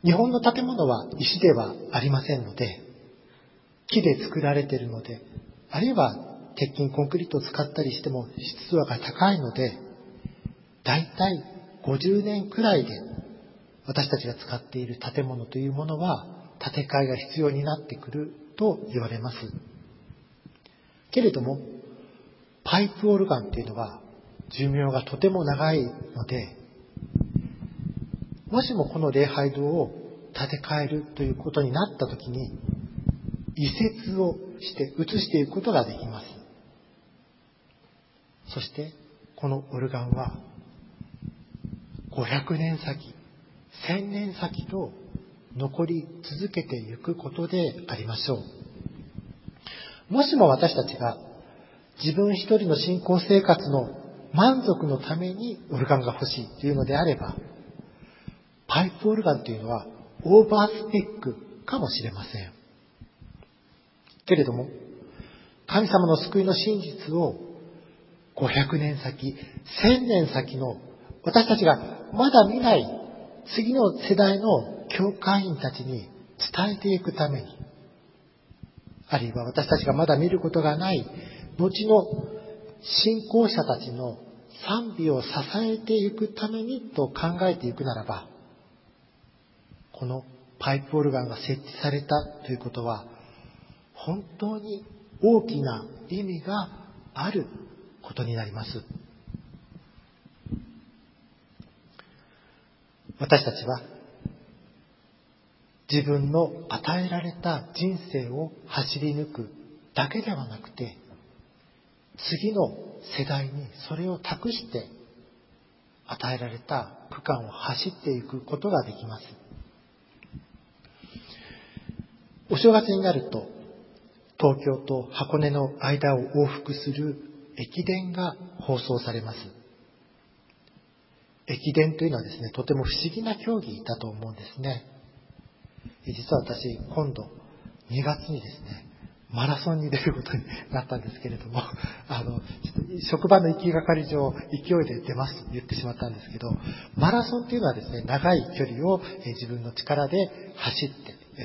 日本の建物は石ではありませんので、木で作られているので、あるいは鉄筋コンクリートを使ったりしても湿度が高いので、だいたい50年くらいで私たちが使っている建物というものは建て替えが必要になってくると言われます。けれども、パイプオルガンというのは寿命がとても長いので、もしもこの礼拝堂を建て替えるということになったときに、移設をして移していくことができます。そしてこのオルガンは500年先、1000年先と残り続けていくことでありましょう。もしも私たちが自分一人の信仰生活の満足のためにオルガンが欲しいというのであれば、パイプオルガンというのはオーバースペックかもしれません。けれども、神様の救いの真実を500年先、1000年先の私たちがまだ見ない次の世代の教会員たちに伝えていくために、あるいは私たちがまだ見ることがない後の信仰者たちの賛美を支えていくためにと考えていくならば、このパイプオルガンが設置されたということは本当に大きな意味があることになります。私たちは自分の与えられた人生を走り抜くだけではなくて、次の世代にそれを託して与えられた区間を走っていくことができます。お正月になると東京と箱根の間を往復する駅伝が放送されます。駅伝というのはですね、とても不思議な競技だと思うんですね。実は私、今度2月にですね、マラソンに出ることになったんですけれども、ちょっと職場の行きがかり上、勢いで出ますと言ってしまったんですけど、マラソンというのはですね、長い距離を自分の力で走って、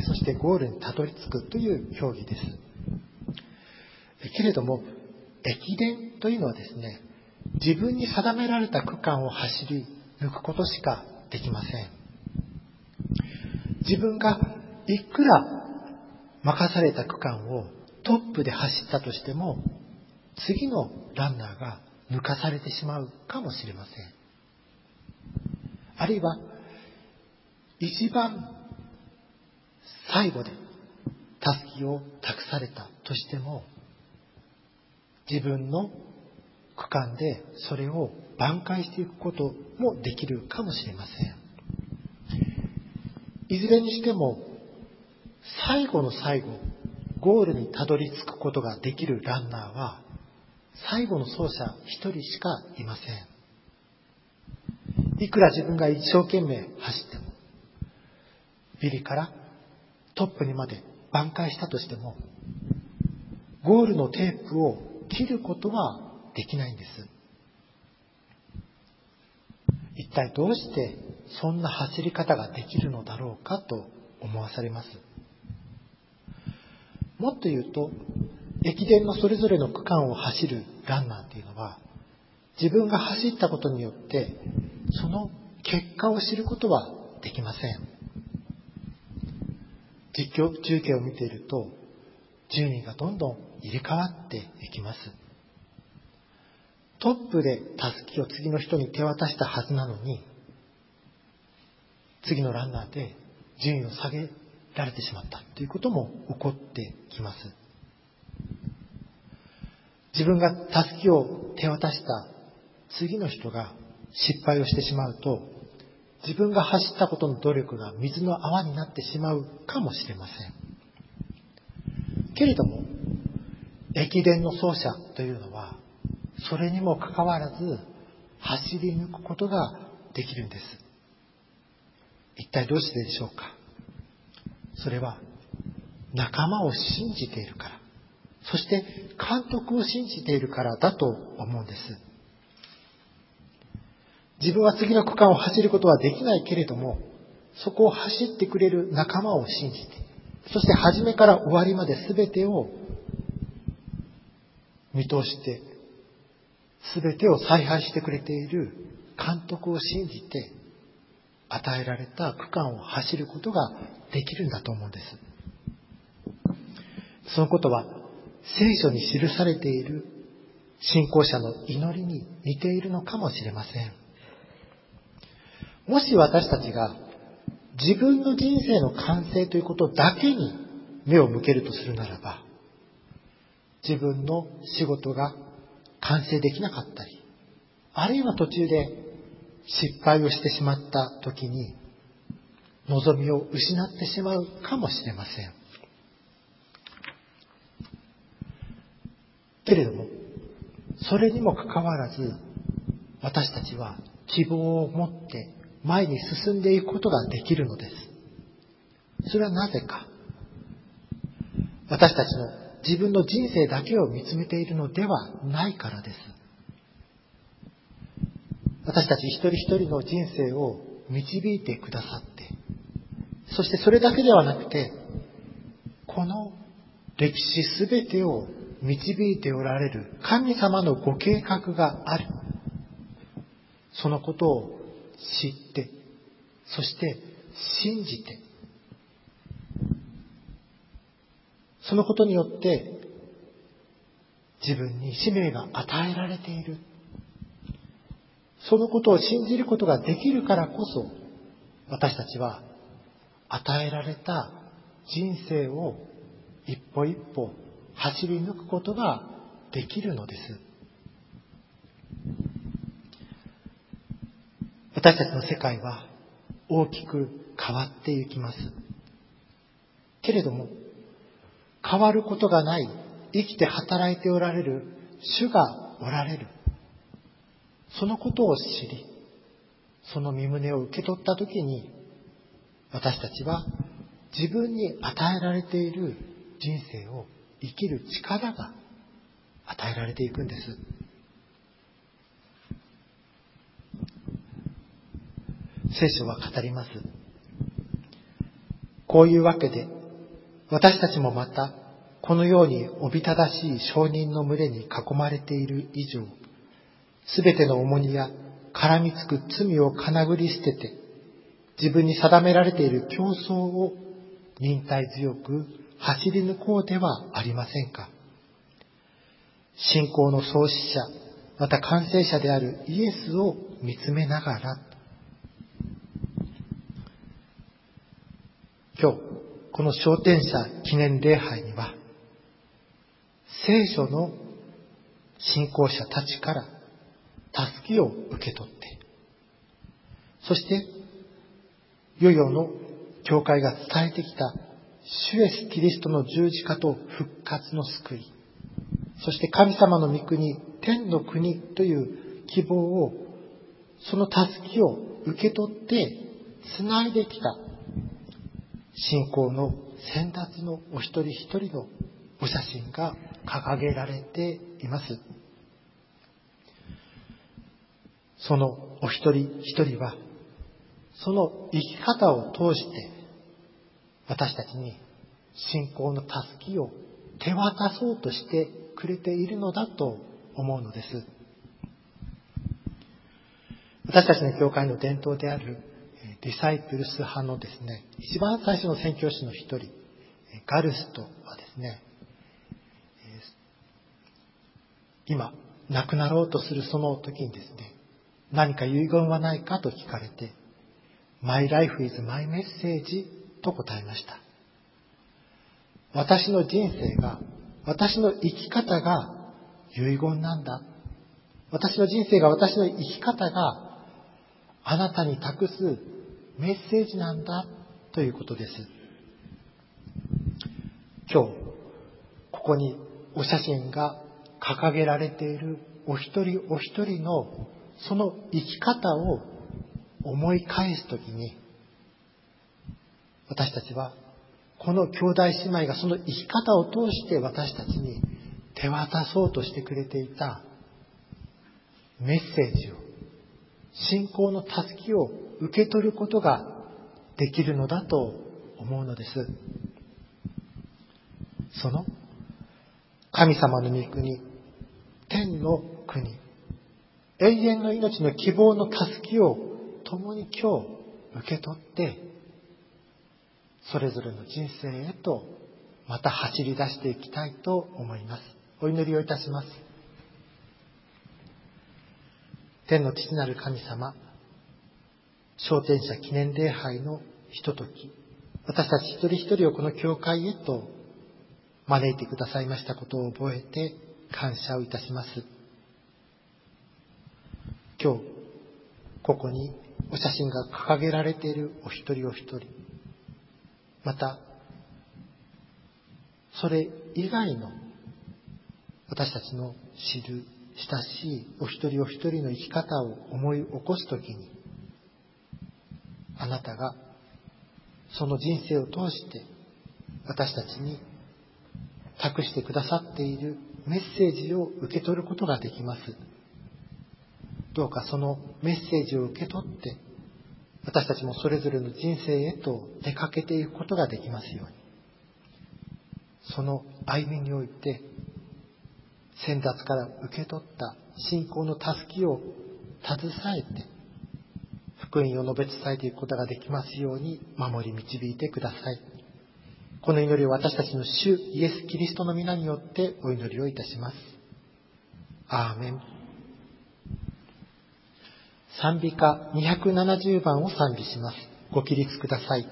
そしてゴールにたどり着くという競技です。けれども、駅伝というのはですね、自分に定められた区間を走り抜くことしかできません。自分がいくら任された区間をトップで走ったとしても、次のランナーが抜かされてしまうかもしれません。あるいは一番最後でたすきを託されたとしても、自分の区間でそれを挽回していくこともできるかもしれません。いずれにしても最後の最後、ゴールにたどり着くことができるランナーは最後の走者一人しかいません。いくら自分が一生懸命走っても、ビリからトップにまで挽回したとしても、ゴールのテープを切ることはできないんです。一体どうしてそんな走り方ができるのだろうかと思わされます。もっと言うと、駅伝のそれぞれの区間を走るランナーというのは、自分が走ったことによってその結果を知ることはできません。実況中継を見ていると、順位がどんどん入れ替わっていきます。トップでたすきを次の人に手渡したはずなのに、次のランナーで順位を下げられてしまったということも起こってきます。自分がたすきを手渡した次の人が失敗をしてしまうと、自分が走ったことの努力が水の泡になってしまうかもしれません。けれども、駅伝の走者というのは、それにもかかわらず走り抜くことができるんです。一体どうしてでしょうか。それは仲間を信じているから、そして監督を信じているからだと思うんです。自分は次の区間を走ることはできないけれども、 そこを走ってくれる仲間を信じて、そして初めから終わりまで全てを見通して、全てを采配してくれている監督を信じて、与えられた区間を走ることができるんだと思うんです。そのことは聖書に記されている信仰者の祈りに似ているのかもしれません。もし私たちが自分の人生の完成ということだけに目を向けるとするならば、自分の仕事が完成できなかったり、あるいは途中で失敗をしてしまった時に望みを失ってしまうかもしれません。けれども、それにもかかわらず、私たちは希望を持って前に進んでいくことができるのです。それはなぜか。私たちの自分の人生だけを見つめているのではないからです。私たち一人一人の人生を導いてくださって、そしてそれだけではなくて、この歴史すべてを導いておられる神様のご計画がある。そのことを知って、そして信じて、そのことによって自分に使命が与えられている。そのことを信じることができるからこそ、私たちは与えられた人生を一歩一歩走り抜くことができるのです。私たちの世界は大きく変わっていきます。けれども、変わることがない、生きて働いておられる主がおられる。そのことを知り、その御胸を受け取ったときに、私たちは自分に与えられている人生を生きる力が与えられていくんです。聖書は語ります。こういうわけで、私たちもまた、このようにおびただしい証人の群れに囲まれている以上、すべての重荷や絡みつく罪をかなぐり捨てて、自分に定められている競争を忍耐強く走り抜こうではありませんか。信仰の創始者、また完成者であるイエスを見つめながら、今日、この昇天者記念礼拝には、聖書の信仰者たちから助けを受け取って、そして、世々の教会が伝えてきた主イエスキリストの十字架と復活の救い、そして神様の御国、天の国という希望を、その助けを受け取ってつないできた信仰の先達のお一人一人のお写真が掲げられています。そのお一人一人は、その生き方を通して私たちに信仰の助けを手渡そうとしてくれているのだと思うのです。私たちの教会の伝統であるディサイプルス派のですね、一番最初の宣教師の一人、ガルストはですね、今亡くなろうとするその時にですね、何か遺言はないかと聞かれて、My life is my message と答えました。私の人生が、私の生き方が遺言なんだ。私の人生が、私の生き方があなたに託すメッセージなんだということです。今日、ここにお写真が掲げられているお一人お一人のその生き方を思い返すときに、私たちはこの兄弟姉妹がその生き方を通して私たちに手渡そうとしてくれていたメッセージを、信仰の助けを受け取ることができるのだと思うのです。その神様の御国、天の国、永遠の命の希望の助けを共に今日受け取って、それぞれの人生へとまた走り出していきたいと思います。お祈りをいたします。天の父なる神様、昇天者記念礼拝のひととき、私たち一人一人をこの教会へと招いてくださいましたことを覚えて感謝をいたします。今日ここにお写真が掲げられているお一人お一人、またそれ以外の私たちの知る親しいお一人お一人の生き方を思い起こすときに、あなたがその人生を通して私たちに託してくださっているメッセージを受け取ることができます。どうかそのメッセージを受け取って私たちもそれぞれの人生へと出かけていくことができますように、その歩みにおいて先達から受け取った信仰の助けを携えて福音を述べ伝えていくことができますように守り導いてください。この祈りを私たちの主イエス・キリストの皆によってお祈りをいたします。アーメン。賛美歌270番を賛美します。ご起立ください。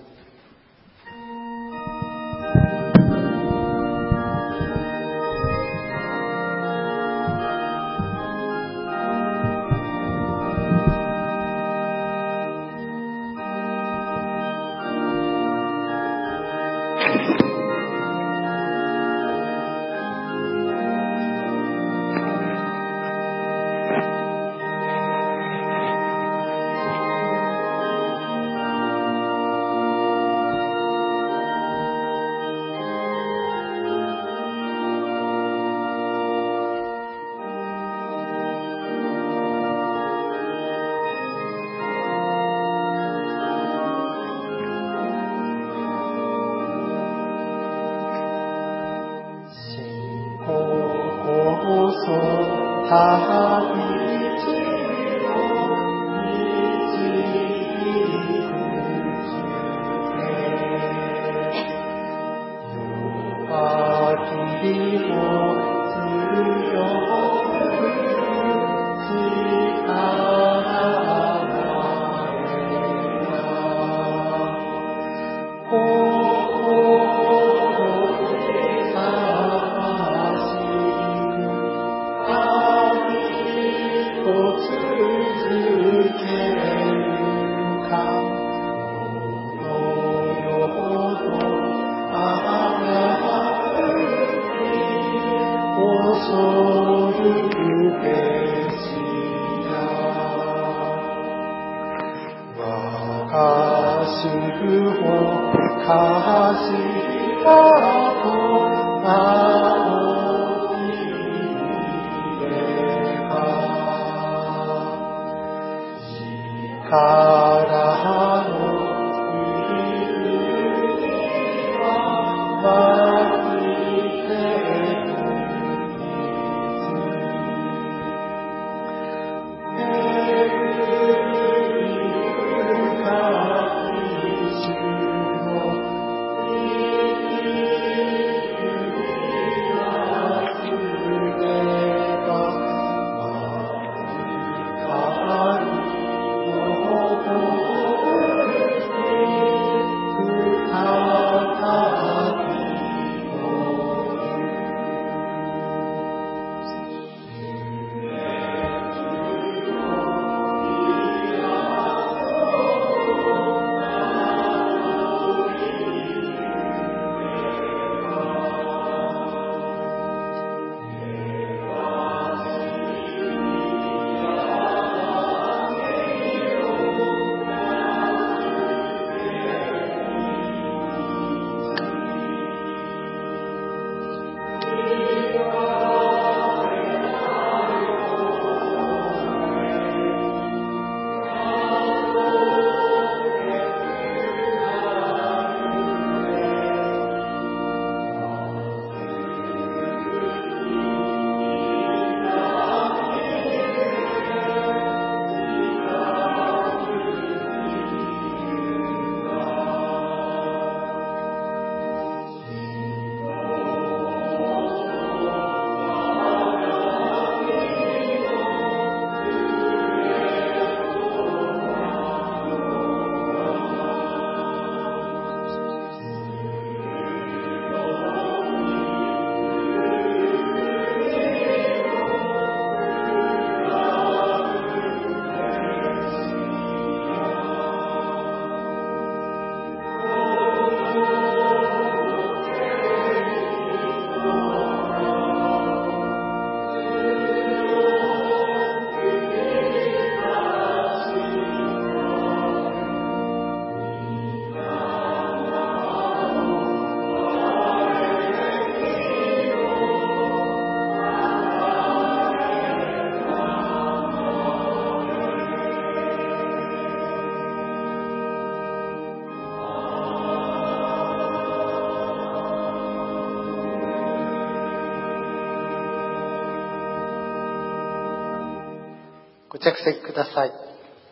ご着席ください。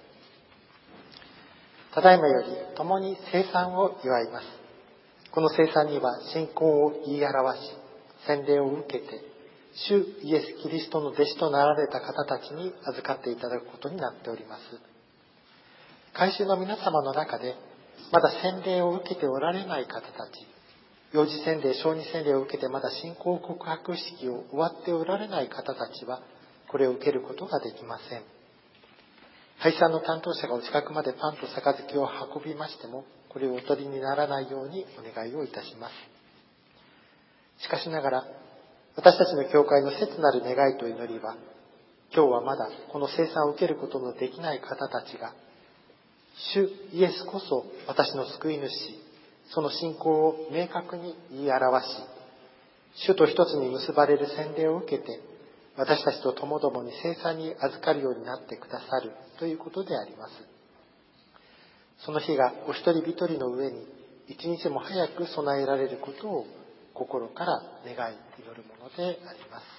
ただいまより共に聖餐を祝います。この聖餐には信仰を言い表し、洗礼を受けて、主イエス・キリストの弟子となられた方たちに預かっていただくことになっております。改宗の皆様の中で、まだ洗礼を受けておられない方たち、幼児洗礼、小児洗礼を受けてまだ信仰告白式を終わっておられない方たちは、これを受けることができません。配膳の担当者がお近くまでパンと杯を運びましても、これをお取りにならないようにお願いをいたします。しかしながら、私たちの教会の切なる願いと祈りは、今日はまだこの聖餐を受けることのできない方たちが、主イエスこそ私の救い主、その信仰を明確に言い表し、主と一つに結ばれる洗礼を受けて、私たちと共々に聖餐に預かるようになってくださるということであります。その日がお一人一人の上に一日も早く備えられることを心から願い祈るものであります。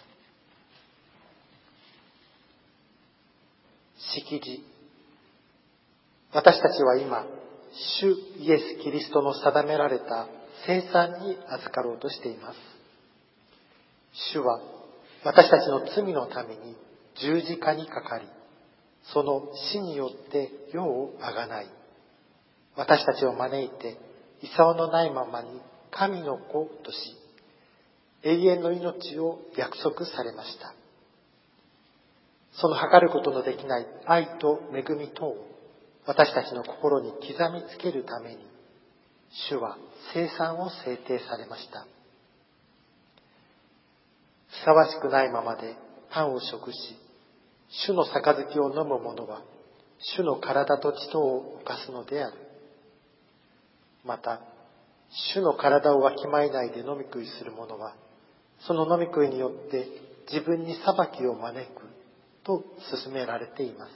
式辞。私たちは今、主イエス・キリストの定められた聖餐に預かろうとしています。主は私たちの罪のために十字架にかかり、その死によって世をあがない、私たちを招いて功のないままに神の子とし、永遠の命を約束されました。その測ることのできない愛と恵みとを私たちの心に刻みつけるために、主は聖餐を制定されました。ふさわしくないままでパンを食し、主の杯を飲む者は、主の体と血とを犯すのである。また、主の体をわきまえないで飲み食いする者は、その飲み食いによって自分に裁きを招くと勧められています。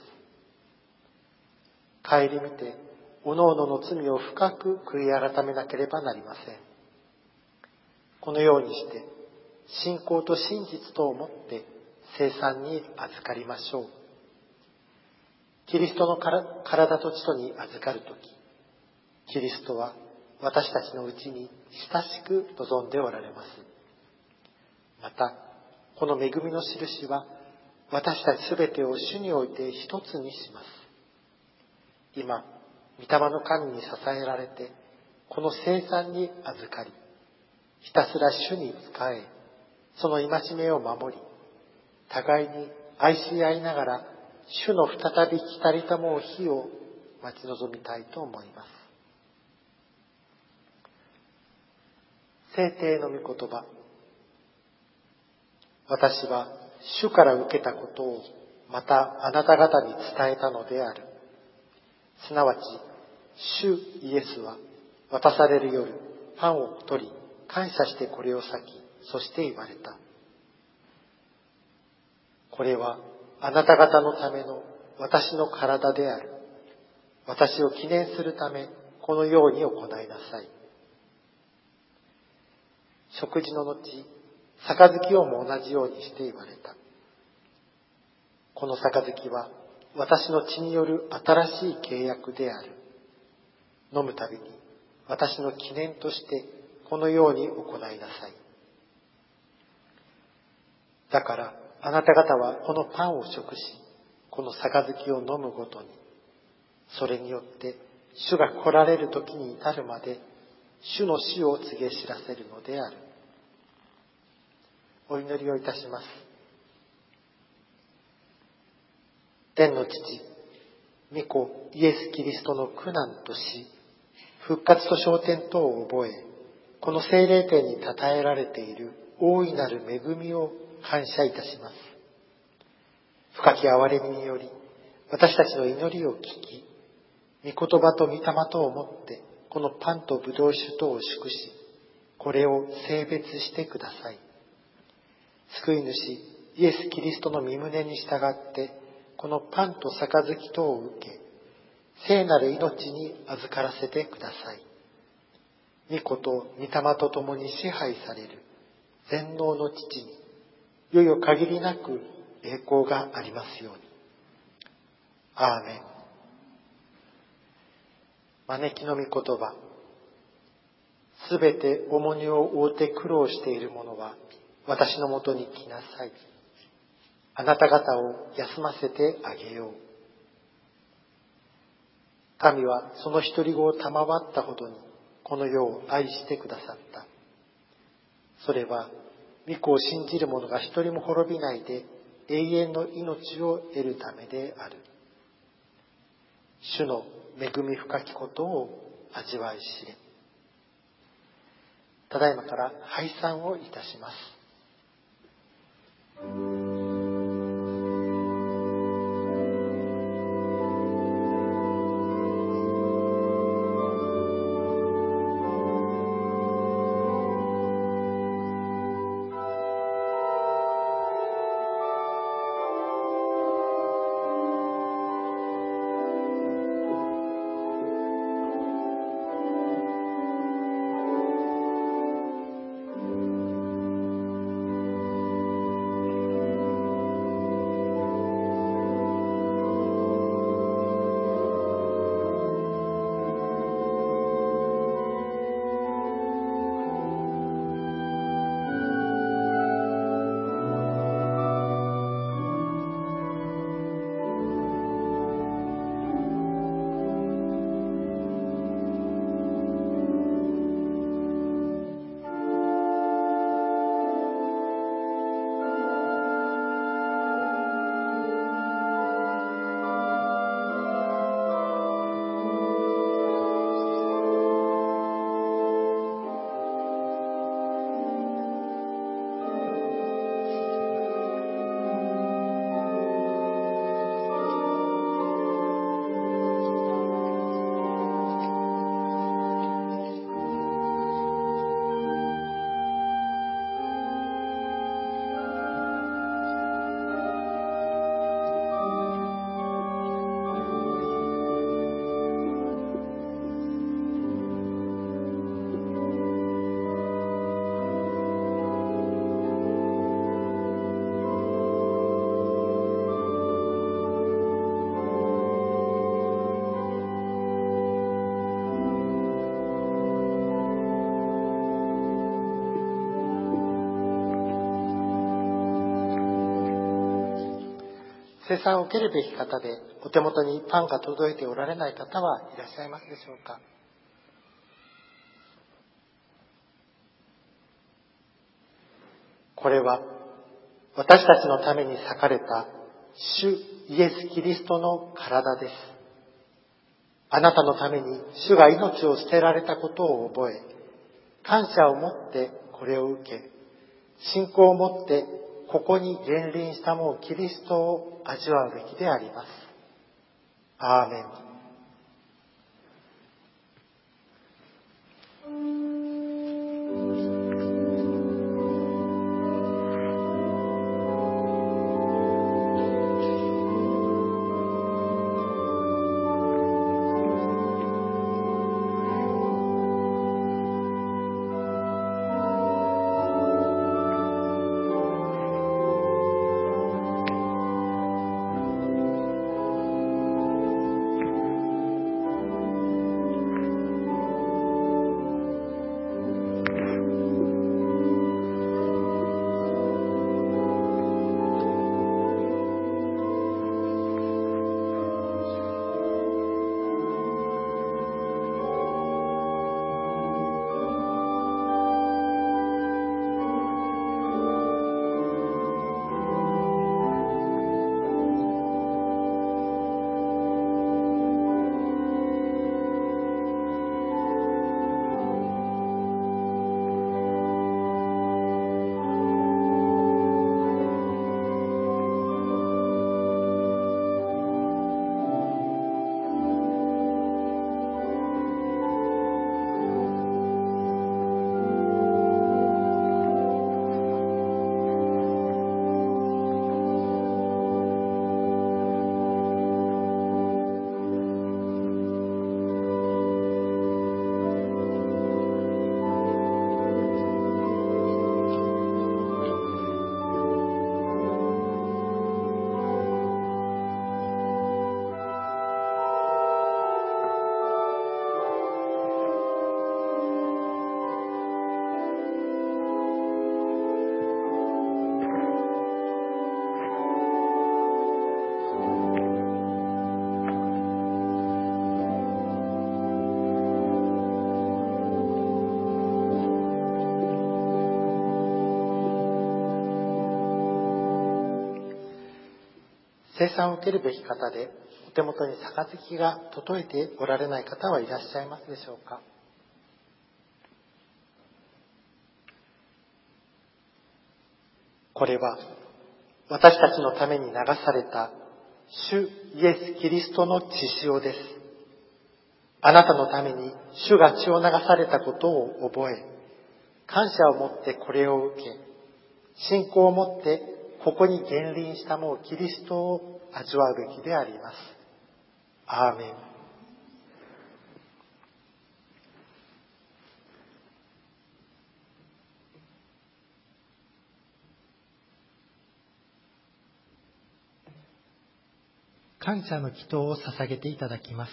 顧みて、おのおのの罪を深く悔い改めなければなりません。このようにして、信仰と真実とをもって聖餐に預かりましょう。キリストの体と血とに預かるとき、キリストは私たちのうちに親しく望んでおられます。また、この恵みの印は私たちすべてを主において一つにします。今、御霊の神に支えられて、この聖餐に預かり、ひたすら主に仕え、その戒めを守り、互いに愛し合いながら、主の再び来たりたもう日を待ち望みたいと思います。聖帝の御言葉。私は主から受けたことをまたあなた方に伝えたのである。すなわち、主イエスは渡される夜、パンを取り、感謝してこれを裂き、そして言われた。これはあなた方のための私の体である。私を記念するため、このように行いなさい。食事の後、杯をも同じようにして言われた。この杯は私の血による新しい契約である。飲むたびに私の記念としてこのように行いなさい。だからあなた方はこのパンを食し、この杯を飲むごとに、それによって主が来られる時に至るまで主の死を告げ知らせるのである。お祈りをいたします。天の父、御子イエス・キリストの苦難と死、復活と昇天とを覚え、この聖霊典に称えられている大いなる恵みを感謝いたします。深き憐れみにより、私たちの祈りを聞き、御言葉と御霊とをもって、このパンと葡萄酒とを祝し、これを聖別してください。救い主イエス・キリストの御胸に従って、このパンと杯とを受け、聖なる命に預からせてください。御子と御霊と共に支配される全能の父に、いよいよ限りなく栄光がありますように。 アーメン。招きの御言葉。すべて重荷を負うて苦労している者は私のもとに来なさい。あなた方を休ませてあげよう。神はその独り子を賜ったほどにこの世を愛してくださった。それは御子を信じる者が一人も滅びないで永遠の命を得るためである。主の恵み深きことを味わい知れ。ただいまから拝賛をいたします。聖餐を受けるべき方でお手元にパンが届いておられない方はいらっしゃいますでしょうか。これは私たちのために裂かれた主イエス・キリストの体です。あなたのために主が命を捨てられたことを覚え、感謝を持ってこれを受け、信仰を持ってここに現臨したもうキリストを味わうべきであります。アーメン。 生産を受けるべき方で、お手元に杯が届いておられない方はいらっしゃいますでしょうか。これは私たちのために流された主イエス・キリストの血潮です。あなたのために主が血を流されたことを覚え、感謝を持ってこれを受け、信仰を持ってここに現臨したもうキリストを味わうべきであります。アーメン。感謝の祈祷を捧げていただきます。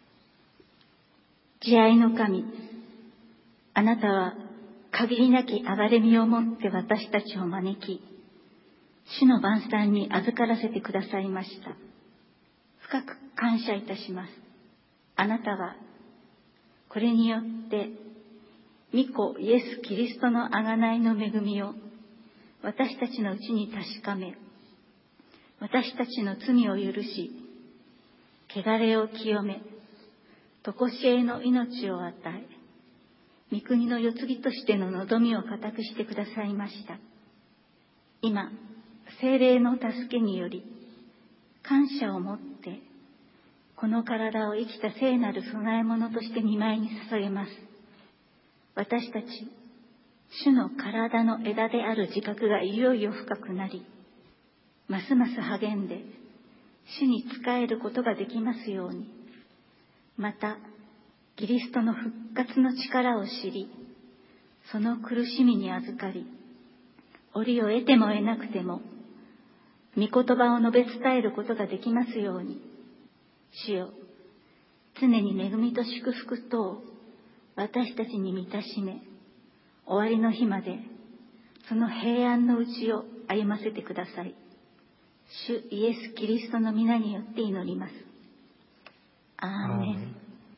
慈愛の神、あなたは限りなき憐れみをもって私たちを招き、主の晩餐に預からせてくださいました。深く感謝いたします。あなたはこれによって御子イエス・キリストの贖いの恵みを私たちのうちに確かめ、私たちの罪を許し、汚れを清め、常しえの命を与え、御国の世継ぎとしての望みを固くしてくださいました。今、聖霊の助けにより、感謝を持って、この体を生きた聖なる供え物として御前に捧げます。私たち、主の体の枝である自覚がいよいよ深くなり、ますます励んで、主に仕えることができますように。また、キリストの復活の力を知り、その苦しみに預かり、折を得ても得なくても、御言葉を述べ伝えることができますように。主よ、常に恵みと祝福とを私たちに満たしめ、終わりの日まで、その平安のうちを歩ませてください。主イエス・キリストの皆によって祈ります。アーメン。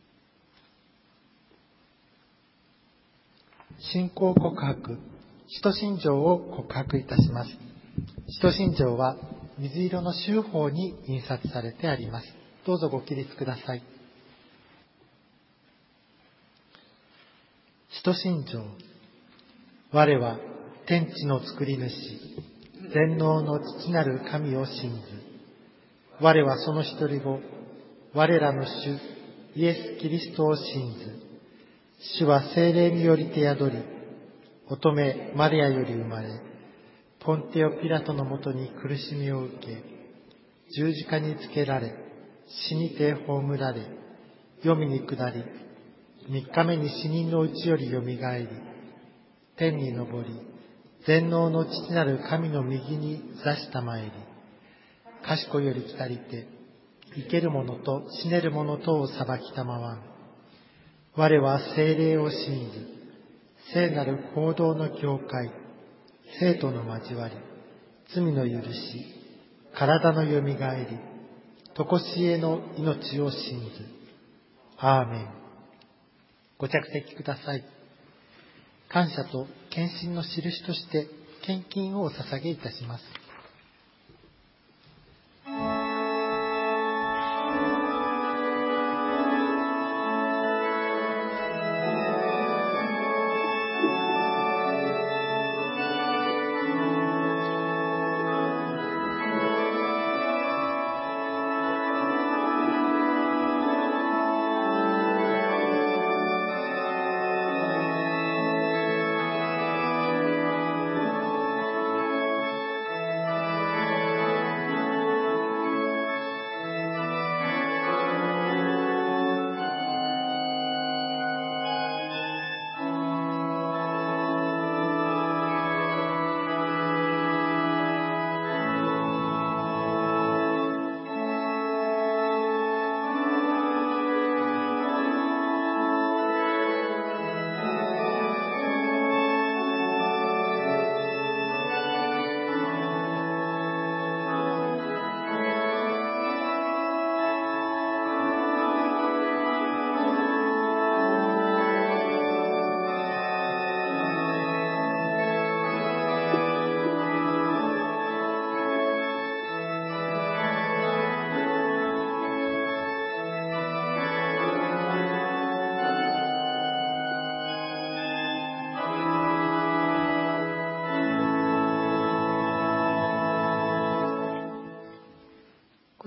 信仰告白、使徒信条を告白いたします。使徒信条は水色の州法に印刷されてあります。どうぞご起立ください。使徒信条。我は天地の作り主、全能の父なる神を信ず。我はその一人子、我らの主イエス・キリストを信ず。主は聖霊によりて宿り、乙女マリアより生まれ、ポンテオ・ピラトのもとに苦しみを受け、十字架につけられ、死にて葬られ、黄泉に下り、三日目に死人のうちよりよみがえり、天に昇り、全能の父なる神の右に座したまえり、賢より来たりて、生ける者と死ねる者とを裁きたまわん。我は聖霊を信ず、聖なる行動の教会、聖徒の交わり、罪の許し、体のよみがえり、常しえの命を信ず。アーメン。ご着席ください。感謝と献身の印として献金をお捧げいたします。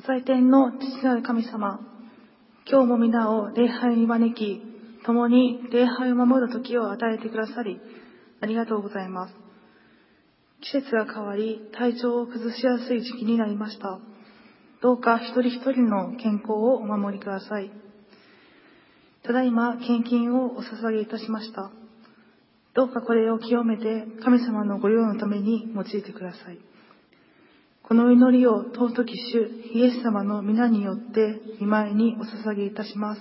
在天の父なる神様、今日も皆を礼拝に招き、共に礼拝を守る時を与えてくださり、ありがとうございます。季節が変わり、体調を崩しやすい時期になりました。どうか一人一人の健康をお守りください。ただいま献金をお捧げいたしました。どうかこれを清めて神様の御用のために用いてください。この祈りを尊き主イエス様の皆によって御前にお捧げいたします。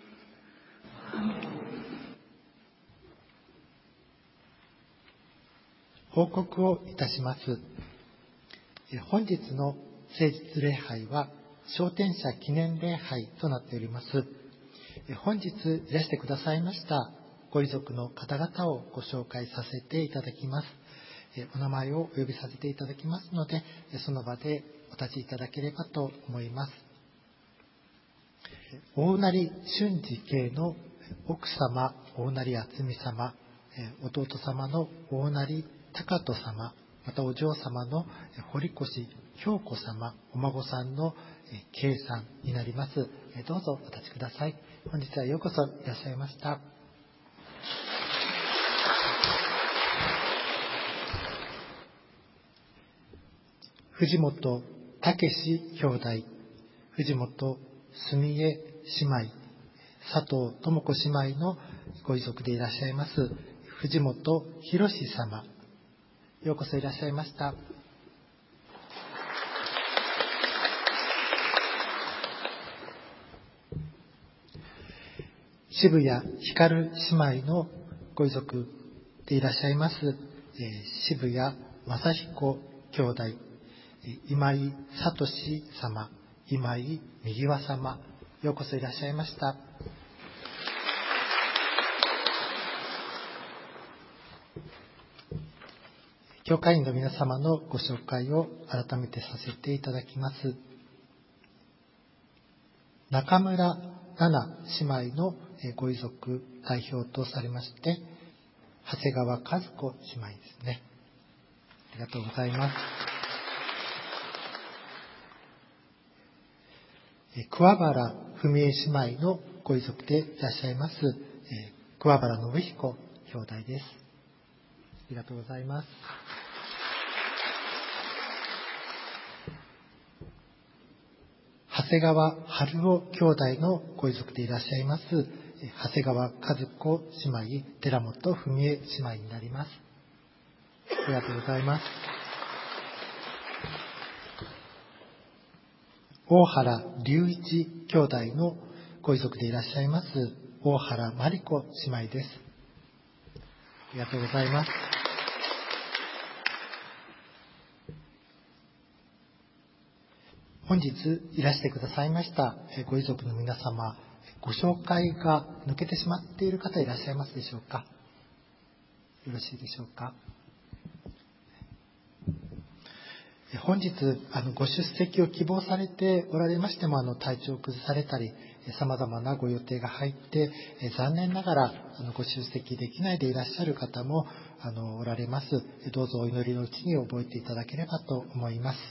報告をいたします。本日の聖日礼拝は昇天者記念礼拝となっております。本日いらしてくださいましたご遺族の方々をご紹介させていただきます。お名前をお呼びさせていただきますので、その場でお立ちいただければと思います。大成俊二系の奥様、大成渥美様、弟様の大成高人様、またお嬢様の堀越京子様、お孫さんの圭さんになります。どうぞお立ちください。本日はようこそいらっしゃいました。藤本武史兄弟、藤本澄江姉妹、佐藤智子姉妹のご遺族でいらっしゃいます藤本博様、ようこそいらっしゃいました。渋谷光姉妹のご遺族でいらっしゃいます渋谷正彦兄弟、今井聡様、今井右輪様、ようこそいらっしゃいました。教会員の皆様のご紹介を改めてさせていただきます。中村奈々姉妹のご遺族代表とされまして、長谷川和子姉妹ですね。ありがとうございます。桑原文江姉妹のご遺族でいらっしゃいます、桑原信彦兄弟です。ありがとうございます。長谷川春夫兄弟のご遺族でいらっしゃいます長谷川和子姉妹、寺本文江姉妹になります。ありがとうございます。大原隆一兄弟のご遺族でいらっしゃいます大原真理子姉妹です。ありがとうございます。本日いらしてくださいましたご遺族の皆様、ご紹介が抜けてしまっている方いらっしゃいますでしょうか。よろしいでしょうか。本日ご出席を希望されておられましても体調を崩されたり様々なご予定が入って残念ながらご出席できないでいらっしゃる方もおられます。どうぞお祈りのうちに覚えていただければと思います。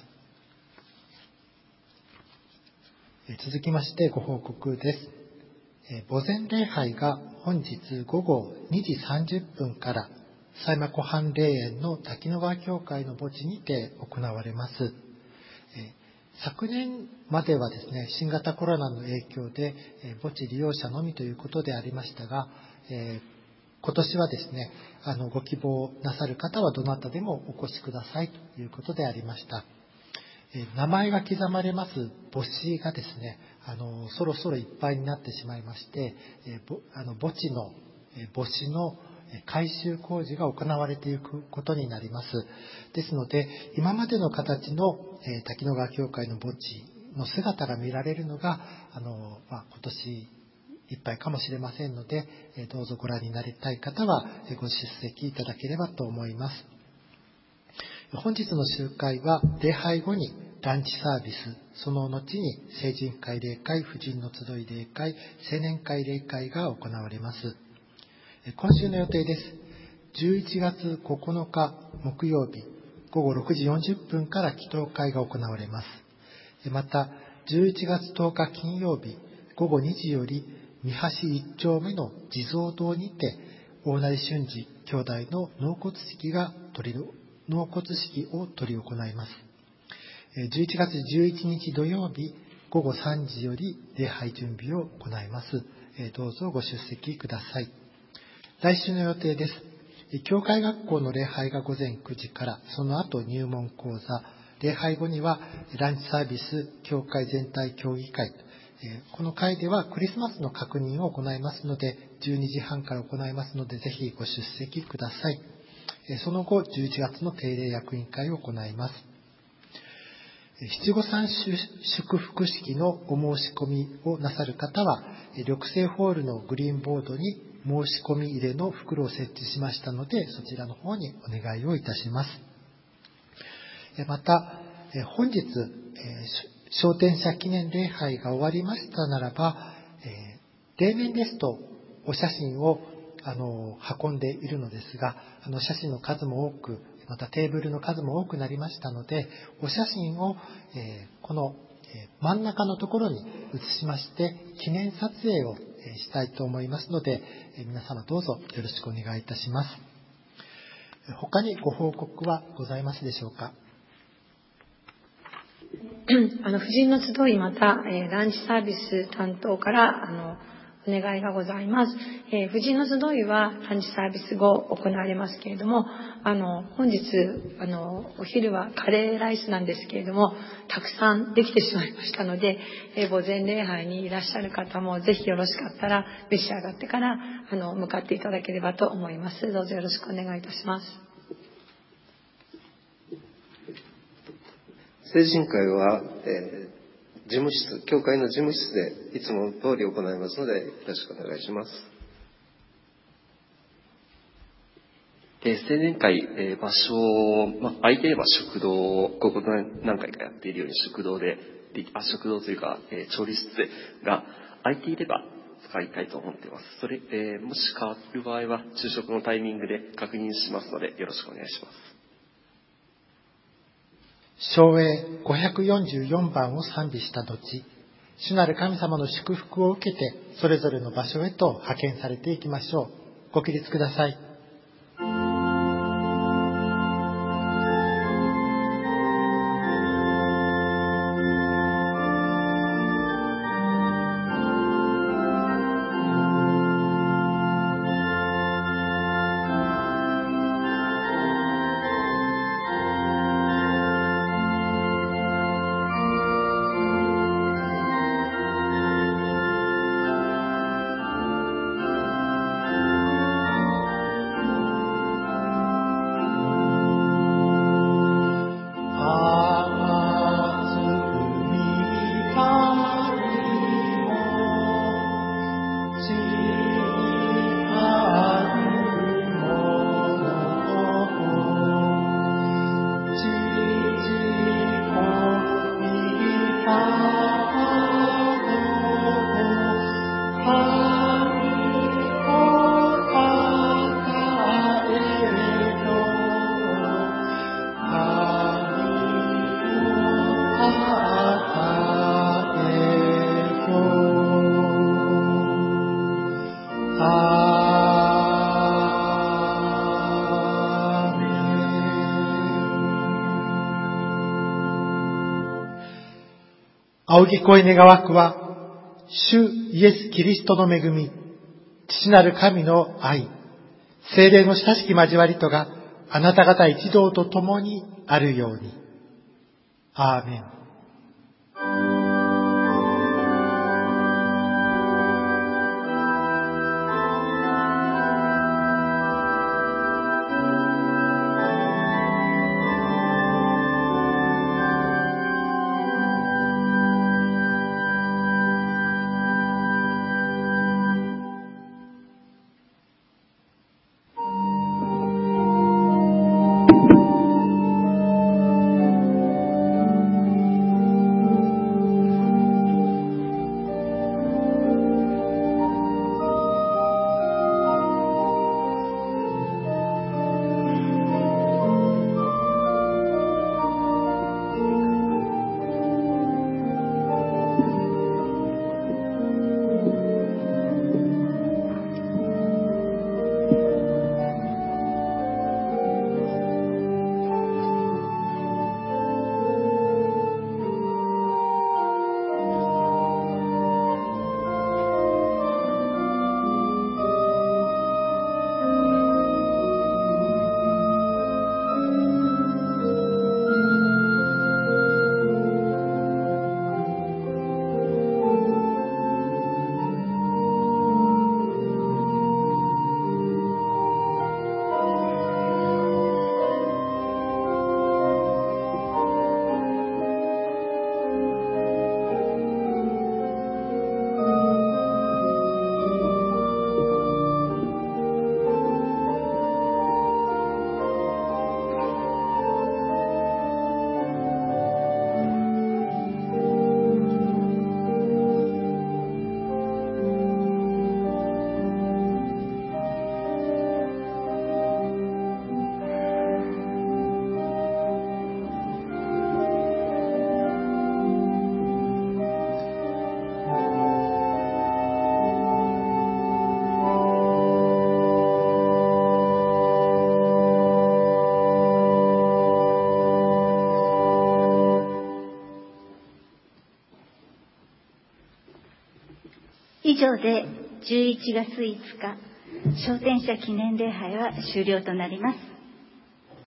続きましてご報告です。墓前礼拝が本日午後2時30分から狭山湖畔霊園の滝野川教会の墓地にて行われます。昨年まではですね、新型コロナの影響で墓地利用者のみということでありましたが、今年はですね、ご希望なさる方はどなたでもお越しくださいということでありました。名前が刻まれます墓地がですね、そろそろいっぱいになってしまいまして、墓地の墓地の改修工事が行われていくことになります。ですので、今までの形の滝野川教会の墓地の姿が見られるのが今年いっぱいかもしれませんので、どうぞご覧になりたい方はご出席いただければと思います。本日の集会は礼拝後にランチサービス、その後に成人会例会、婦人の集い例会、青年会例会が行われます。今週の予定です。11月9日木曜日午後6時40分から祈祷会が行われます。また 11月10日金曜日午後2時より三橋1丁目の地蔵堂にて大成俊二兄弟の納骨式を執り行います。11月11日土曜日午後3時より礼拝準備を行います。どうぞご出席ください。来週の予定です。教会学校の礼拝が午前9時から、その後入門講座、礼拝後にはランチサービス、教会全体協議会、この会ではクリスマスの確認を行いますので、12時半から行いますので、ぜひご出席ください。その後、11月の定例役員会を行います。七五三祝福式のお申し込みをなさる方は、緑星ホールのグリーンボードに申し込み入れの袋を設置しましたので、そちらの方にお願いをいたします。また、本日、昇天者記念礼拝が終わりましたならば、例年ですとお写真を運んでいるのですが、写真の数も多く、またテーブルの数も多くなりましたので、お写真を、この真ん中のところに移しまして記念撮影をしたいと思いますので、皆様どうぞよろしくお願いいたします。他にご報告はございますでしょうか。 婦人の集い、また、ランチサービス担当からお願いがございます。婦人の集いはランチサービス後行われますけれども、本日お昼はカレーライスなんですけれども、たくさんできてしまいましたので、墓前礼拝にいらっしゃる方もぜひよろしかったら召し上がってから向かっていただければと思います。どうぞよろしくお願いいたします。 成人会は、事務室、教会の事務室でいつも通り行いますので、よろしくお願いします。 青年会、場所、空いていれば食堂を、ここ何回かやっているように食堂というか、調理室が空いていれば使いたいと思っています。それ、もし変わる場合は、昼食のタイミングで確認しますので、よろしくお願いします。 唱詠544番を賛美した後、主なる神様の祝福を受けて、それぞれの場所へと派遣されていきましょう。ご起立ください。仰ぎ声願わくは、主イエス・キリストの恵み、父なる神の愛、聖霊の親しき交わりとがあなた方一同と共にあるように。アーメン。 以上で11月5日、昇天者記念礼拝は終了となります。